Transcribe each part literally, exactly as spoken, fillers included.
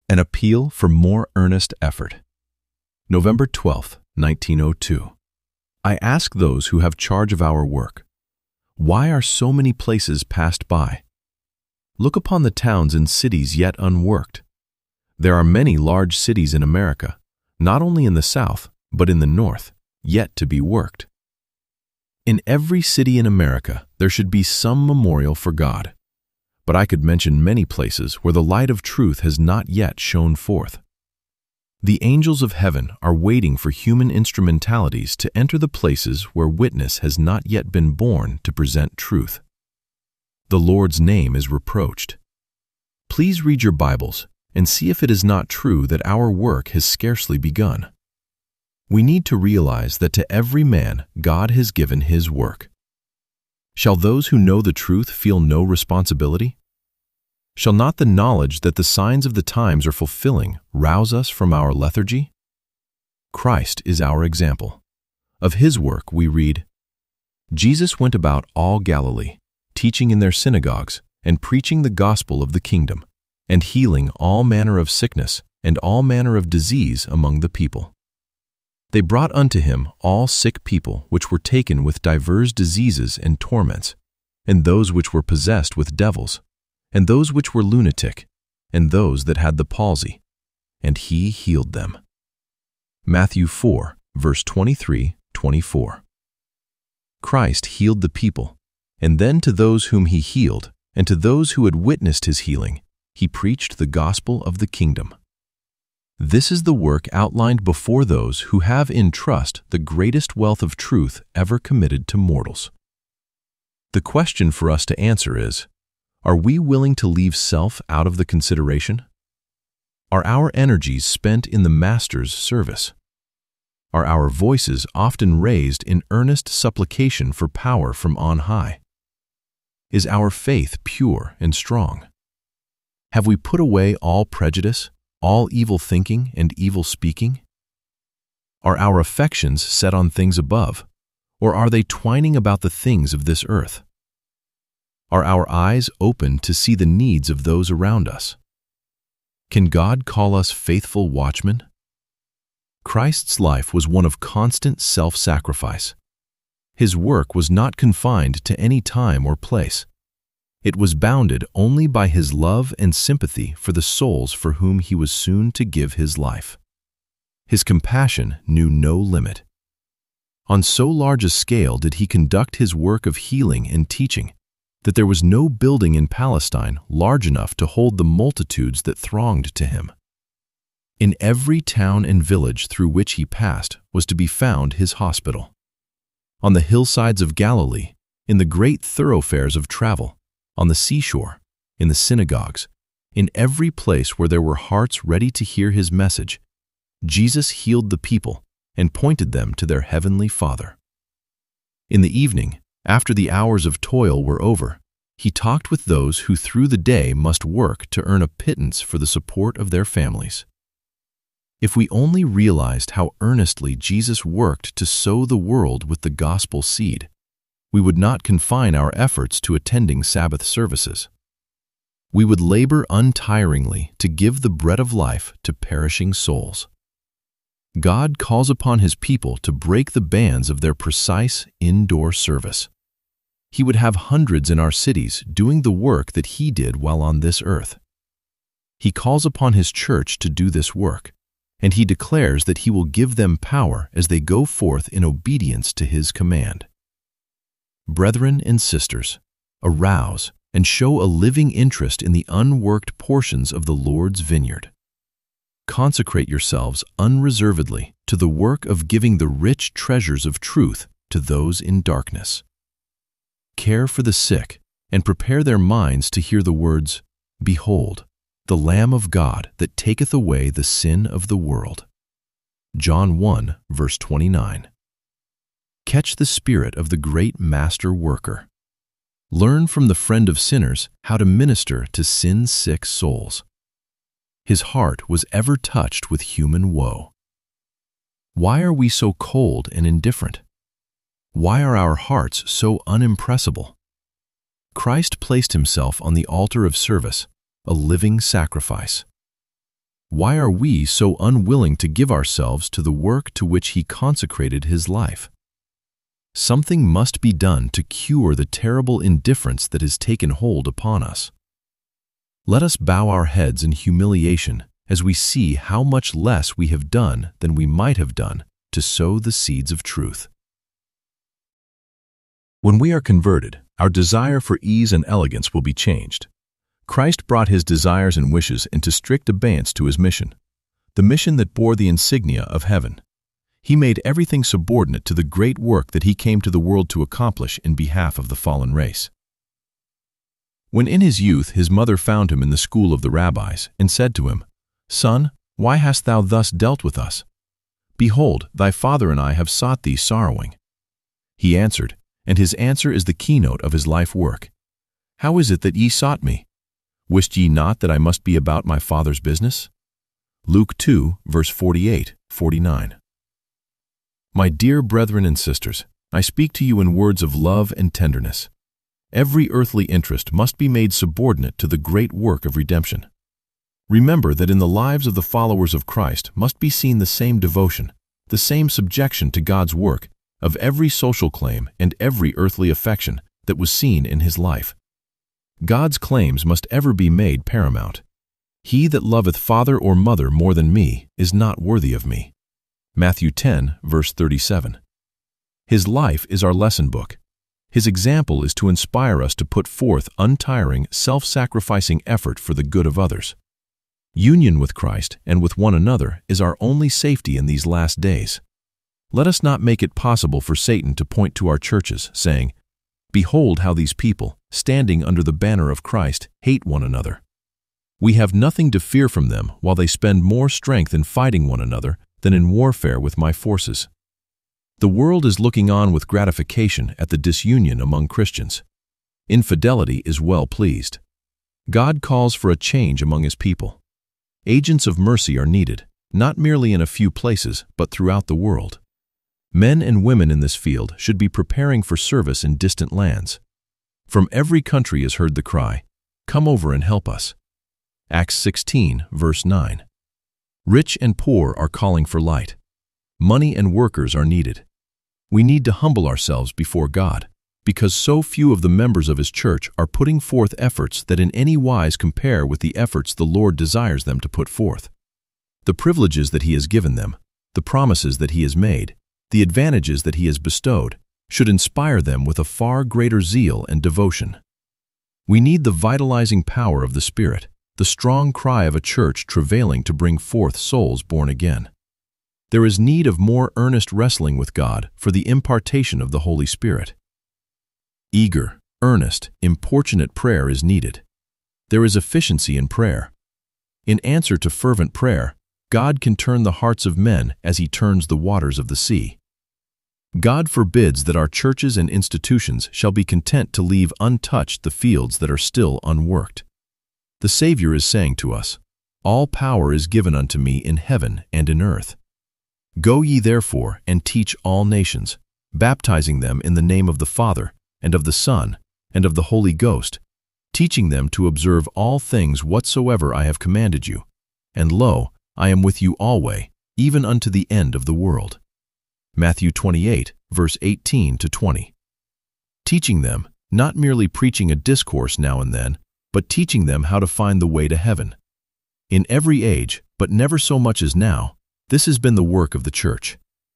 An appeal for more earnest effort. November twelfth, nineteen oh two. I ask those who have charge of our work, why are so many places passed by? Look upon the towns and cities yet unworked. There are many large cities in America, not only in the South, but in the North, yet to be worked. In every city in America, there should be some memorial for God. But I could mention many places where the light of truth has not yet shone forth. The angels of heaven are waiting for human instrumentalities to enter the places where witness has not yet been born to present truth. The Lord's name is reproached. Please read your Bibles and see if it is not true that our work has scarcely begun. We need to realize that to every man God has given his work. Shall those who know the truth feel no responsibility? Shall not the knowledge that the signs of the times are fulfilling rouse us from our lethargy? Christ is our example. Of his work we read, Jesus went about all Galilee, teaching in their synagogues and preaching the gospel of the kingdom, and healing all manner of sickness and all manner of disease among the people. They brought unto him all sick people which were taken with divers diseases and torments, and those which were possessed with devils, and those which were lunatic, and those that had the palsy, and he healed them. Matthew four, verse twenty-three, twenty-four. Christ healed the people, and then to those whom he healed, and to those who had witnessed his healing, he preached the gospel of the kingdom. This is the work outlined before those who have in trust the greatest wealth of truth ever committed to mortals. The question for us to answer is, are we willing to leave self out of the consideration? Are our energies spent in the Master's service? Are our voices often raised in earnest supplication for power from on high? Is our faith pure and strong? Have we put away all prejudice, all evil thinking and evil speaking? Are our affections set on things above, or are they twining about the things of this earth? Are our eyes open to see the needs of those around us? Can God call us faithful watchmen? Christ's life was one of constant self-sacrifice. His work was not confined to any time or place. It was bounded only by his love and sympathy for the souls for whom he was soon to give his life. His compassion knew no limit. On so large a scale did he conduct his work of healing and teaching, that there was no building in Palestine large enough to hold the multitudes that thronged to him. In every town and village through which he passed was to be found his hospital. On the hillsides of Galilee, in the great thoroughfares of travel, on the seashore, in the synagogues, in every place where there were hearts ready to hear his message, Jesus healed the people and pointed them to their heavenly Father. In the evening, after the hours of toil were over, he talked with those who through the day must work to earn a pittance for the support of their families. If we only realized how earnestly Jesus worked to sow the world with the gospel seed, we would not confine our efforts to attending Sabbath services. We would labor untiringly to give the bread of life to perishing souls. God calls upon his people to break the bands of their precise indoor service. He would have hundreds in our cities doing the work that he did while on this earth. He calls upon his church to do this work, and he declares that he will give them power as they go forth in obedience to his command. Brethren and sisters, arouse and show a living interest in the unworked portions of the Lord's vineyard. Consecrate yourselves unreservedly to the work of giving the rich treasures of truth to those in darkness. Care for the sick and prepare their minds to hear the words, Behold, the Lamb of God that taketh away the sin of the world. John one, verse twenty-nine. Catch the spirit of the great master worker. Learn from the friend of sinners how to minister to sin-sick souls. His heart was ever touched with human woe. Why are we so cold and indifferent? Why are our hearts so unimpressible? Christ placed himself on the altar of service, a living sacrifice. Why are we so unwilling to give ourselves to the work to which He consecrated His life? Something must be done to cure the terrible indifference that has taken hold upon us. Let us bow our heads in humiliation as we see how much less we have done than we might have done to sow the seeds of truth. When we are converted, our desire for ease and elegance will be changed. Christ brought His desires and wishes into strict abeyance to His mission, the mission that bore the insignia of heaven. He made everything subordinate to the great work that He came to the world to accomplish in behalf of the fallen race. When in his youth his mother found him in the school of the rabbis and said to him, "Son, why hast thou thus dealt with us? Behold, thy father and I have sought thee sorrowing." He answered, and his answer is the keynote of his life work, "How is it that ye sought me? Wist ye not that I must be about my Father's business?" Luke two, verse forty-eight, forty-nine. My dear brethren and sisters, I speak to you in words of love and tenderness. Every earthly interest must be made subordinate to the great work of redemption. Remember that in the lives of the followers of Christ must be seen the same devotion, the same subjection to God's work, of every social claim and every earthly affection that was seen in His life. God's claims must ever be made paramount. He that loveth father or mother more than me is not worthy of me. Matthew ten, verse thirty-seven. His life is our lesson book. His example is to inspire us to put forth untiring, self-sacrificing effort for the good of others. Union with Christ and with one another is our only safety in these last days. Let us not make it possible for Satan to point to our churches, saying, "Behold how these people, standing under the banner of Christ, hate one another." We have nothing to fear from them while they spend more strength in fighting one another than in warfare with my forces. The world is looking on with gratification at the disunion among Christians. Infidelity is well pleased. God calls for a change among His people. Agents of mercy are needed, not merely in a few places, but throughout the world. Men and women in this field should be preparing for service in distant lands. From every country is heard the cry, "Come over and help us." Acts sixteen, verse nine. Rich and poor are calling for light. Money and workers are needed. We need to humble ourselves before God, because so few of the members of His church are putting forth efforts that in any wise compare with the efforts the Lord desires them to put forth. The privileges that He has given them, the promises that He has made, the advantages that He has bestowed, should inspire them with a far greater zeal and devotion. We need the vitalizing power of the Spirit, the strong cry of a church travailing to bring forth souls born again. There is need of more earnest wrestling with God for the impartation of the Holy Spirit. Eager, earnest, importunate prayer is needed. There is efficiency in prayer. In answer to fervent prayer, God can turn the hearts of men as He turns the waters of the sea. God forbids that our churches and institutions shall be content to leave untouched the fields that are still unworked. The Savior is saying to us, "All power is given unto me in heaven and in earth. Go ye therefore and teach all nations, baptizing them in the name of the Father, and of the Son, and of the Holy Ghost, teaching them to observe all things whatsoever I have commanded you. And lo, I am with you alway, even unto the end of the world." Matthew twenty-eight, verse eighteen to twenty. Teaching them, not merely preaching a discourse now and then, but teaching them how to find the way to heaven. In every age, but never so much as now, this has been the work of the church.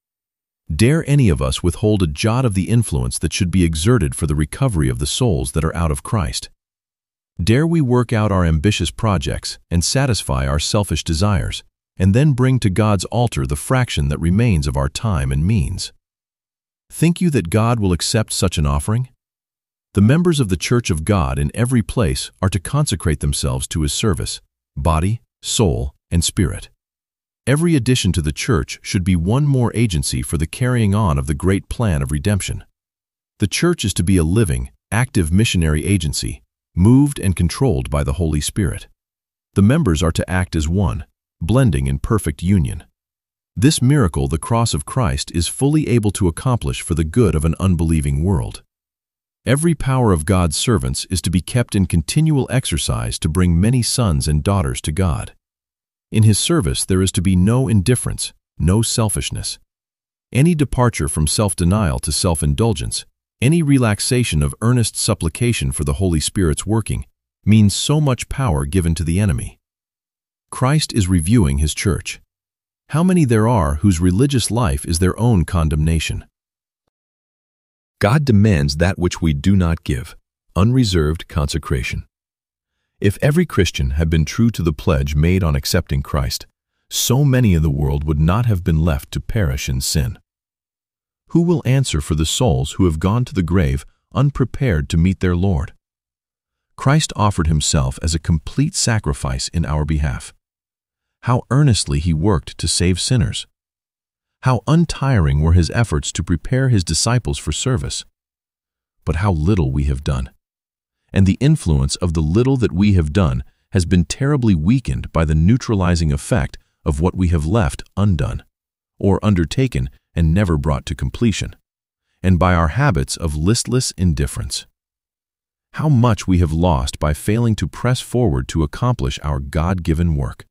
Dare any of us withhold a jot of the influence that should be exerted for the recovery of the souls that are out of Christ? Dare we work out our ambitious projects and satisfy our selfish desires, and then bring to God's altar the fraction that remains of our time and means? Think you that God will accept such an offering? The members of the Church of God in every place are to consecrate themselves to His service, body, soul, and spirit. Every addition to the church should be one more agency for the carrying on of the great plan of redemption. The church is to be a living, active missionary agency, moved and controlled by the Holy Spirit. The members are to act as one, blending in perfect union. This miracle the cross of Christ is fully able to accomplish for the good of an unbelieving world. Every power of God's servants is to be kept in continual exercise to bring many sons and daughters to God. In his service there is to be no indifference, no selfishness. Any departure from self-denial to self-indulgence, any relaxation of earnest supplication for the Holy Spirit's working, means so much power given to the enemy. Christ is reviewing his church. How many there are whose religious life is their own condemnation. God demands that which we do not give, unreserved consecration. If every Christian had been true to the pledge made on accepting Christ, so many in the world would not have been left to perish in sin. Who will answer for the souls who have gone to the grave unprepared to meet their Lord? Christ offered himself as a complete sacrifice in our behalf. How earnestly he worked to save sinners. How untiring were his efforts to prepare his disciples for service. But how little we have done. And the influence of the little that we have done has been terribly weakened by the neutralizing effect of what we have left undone, or undertaken and never brought to completion, and by our habits of listless indifference. How much we have lost by failing to press forward to accomplish our God-given work.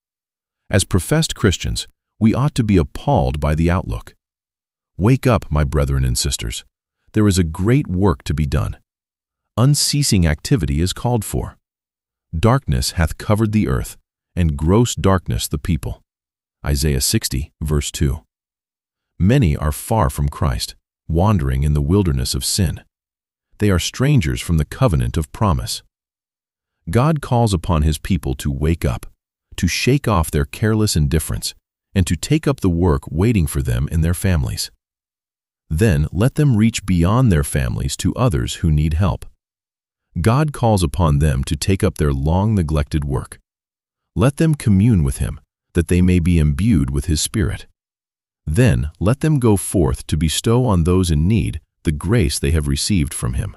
As professed Christians, we ought to be appalled by the outlook. Wake up, my brethren and sisters. There is a great work to be done. Unceasing activity is called for. Darkness hath covered the earth, and gross darkness the people. Isaiah sixty, verse two. Many are far from Christ, wandering in the wilderness of sin. They are strangers from the covenant of promise. God calls upon his people to wake up, to shake off their careless indifference, and to take up the work waiting for them in their families. Then let them reach beyond their families to others who need help. God calls upon them to take up their long-neglected work. Let them commune with him, that they may be imbued with his Spirit. Then let them go forth to bestow on those in need the grace they have received from him.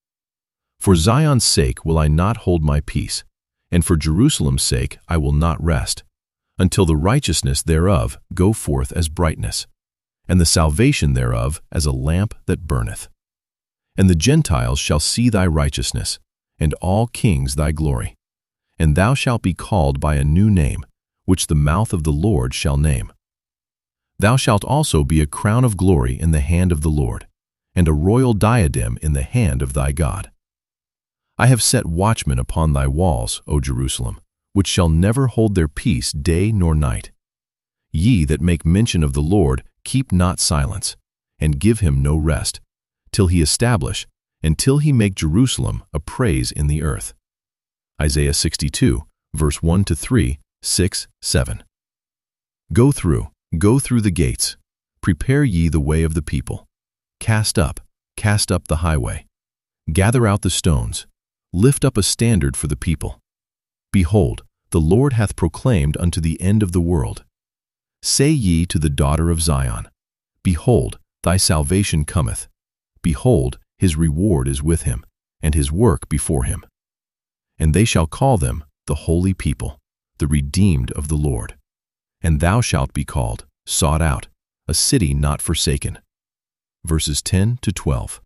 For Zion's sake will I not hold my peace, and for Jerusalem's sake I will not rest, until the righteousness thereof go forth as brightness, and the salvation thereof as a lamp that burneth. And the Gentiles shall see thy righteousness, and all kings thy glory. And thou shalt be called by a new name, which the mouth of the Lord shall name. Thou shalt also be a crown of glory in the hand of the Lord, and a royal diadem in the hand of thy God. I have set watchmen upon thy walls, O Jerusalem, which shall never hold their peace day nor night. Ye that make mention of the Lord, keep not silence, and give him no rest, till he establish, and till he make Jerusalem a praise in the earth. Isaiah sixty-two, verse one to three, six, seven. Go through, go through the gates. Prepare ye the way of the people. Cast up, cast up the highway. Gather out the stones. Lift up a standard for the people. Behold, the Lord hath proclaimed unto the end of the world. Say ye to the daughter of Zion, Behold, thy salvation cometh. Behold, his reward is with him, and his work before him. And they shall call them the holy people, the redeemed of the Lord. And thou shalt be called, sought out, a city not forsaken. Verses ten to twelve.